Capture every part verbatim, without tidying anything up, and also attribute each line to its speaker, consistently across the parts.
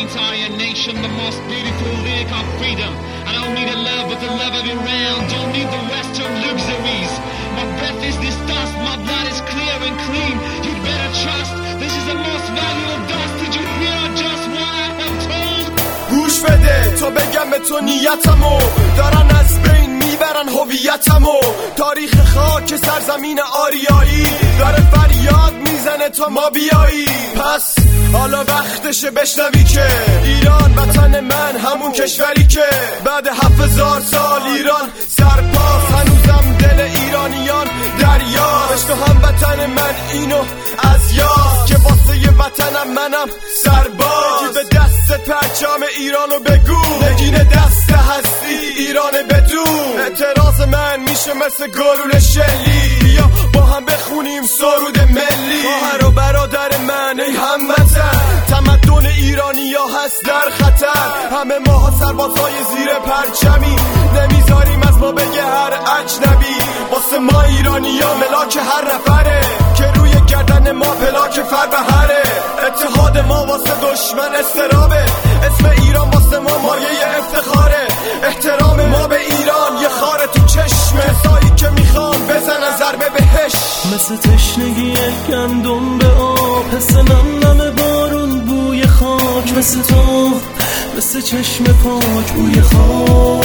Speaker 1: entire nation, the most beautiful lyric of freedom. I don't need a love but the love of Iran. Don't need the western luxuries. My breath is this dust, my blood is clear and clean. You'd better trust, this is the most valuable dust. Did you hear just what I have told?
Speaker 2: گوش بده تو بگم به تو نیتمو، دارن از بین میبرن هویتمو. تاریخ خاک سرزمین آریایی داره فریاد میزنه تا ما بیایی. پس حالا وقتشه بشنوی که ایران وطن من، همون کشوری که بعد هفت هزار سال ایران سرپاس. هنوزم دل ایرانیان دریاست. تو هم وطن من اینو از یاد که واسه وطنم منم سرباز. به دست پرچم ایرانو بگو، نگین دست هستی ایران بدون. اعتراض من میشه مثل گلوله شلی، بیا با هم بخونیم سرود ملی. خواهر و برادر من ای هموطن، تمدن ایرانی ها هست در خطر. همه ماها سربازای زیر پرچمی، نمیذاریم از ما بگه هر اجنبی. واسه ما ایرانی ها ملاک هر نفره که روی گردن ما پلاک فربهره. اتحاد ما واسه دشمن استرابه، اسم ایران واسه ما مایه افتخاره. احترام ما به ایران یه خاره تو چشم کسایی که میخوان بزنن ضربه بهش.
Speaker 3: مثل تشنگی گندم به آب، حس نم نم بارون بوی خاک. مثل تو، مثل چشم پاک بوی خاک.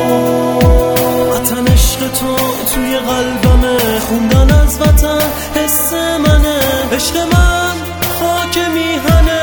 Speaker 3: وطن عشق تو توی قلبمه، خوندن از وطن حس منه. عشق من خاک میهنه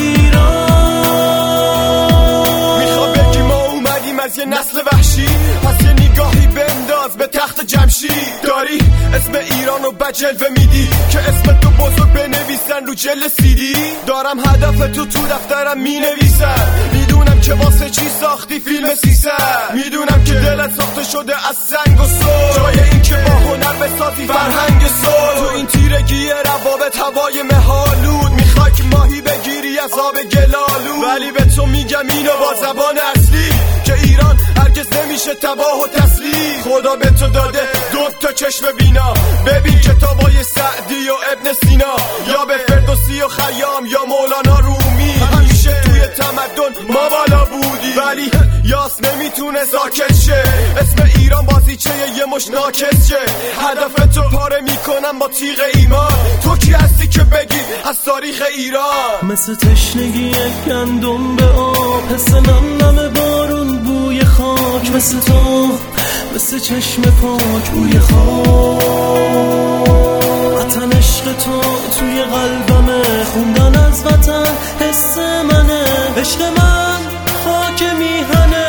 Speaker 3: ایران.
Speaker 2: میخوا بگی ما اومدیم از یه نسل وحشی، پس یه نگاهی بنداز به تخت جمشید. داری اسم ایرانو بجلوه میدی که اسم تو بزرگ بنویسن رو جل سیدی. دارم هدف تو تو دفترم مینویسم، میدونم که واسه چی ساختی فیلم سیصد. میدونم که دلت ساخته شده از سنگ و سر، جای این که با هنر بسازی فرهنگ سر. تو این تیرگی روابط هوای مهالود، میخوای که ماهی بگیری از آب گلالود. ولی به تو میگم اینو با زبان اصلی که ایران هرگز نمیشه تباه و تسلیم. خدا به تو داده دو تا چشم بینا، ببین کتابای سعدی و ابن سینا، یا به فردوسی و خیام یا مولانا رومی. همیشه توی تمدن ما بالا بودی، ولی یاس نمیتونه ساکت شه. اسم ایران بازیچه یه مش ناکس شه. هدف تو پاره میکنم با تیغ ایمان. تو کی هستی که بگی از تاریخ ایران؟
Speaker 3: مثل تشنگی گندم به آب، حس نم نم بارون بوی خاک. مثل تو، مثل چشم پاک بوی خاک. وطن عشق تو توی قلبمه، خوندن از وطن حس منه. عشق من خاک میهنه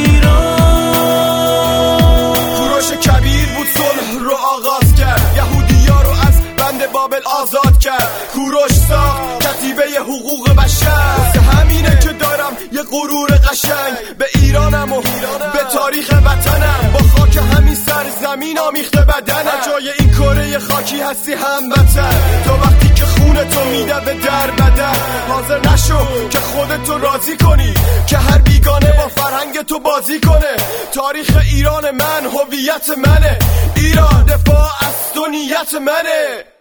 Speaker 3: ایران.
Speaker 2: کوروش کبیر بود صلح رو آغاز کرد، یهودیا رو از بند بابل آزاد کرد. کوروش ساخت کتیبه حقوق بشر، واسه همینه که دارم یه غرور قشنگ به ایرانم و به تاریخ وطنم. با خاک همین سرزمین آمیخته بدنم. جای این کره خاکی هستی هموطن، تو وقتی که خونه تو میده به در بدن. حاضر نشو که خودتو راضی کنی که هر بیگانه با فرهنگ تو بازی کنه. تاریخ ایران من هویت منه، ایران دفاع از تو نیت منه.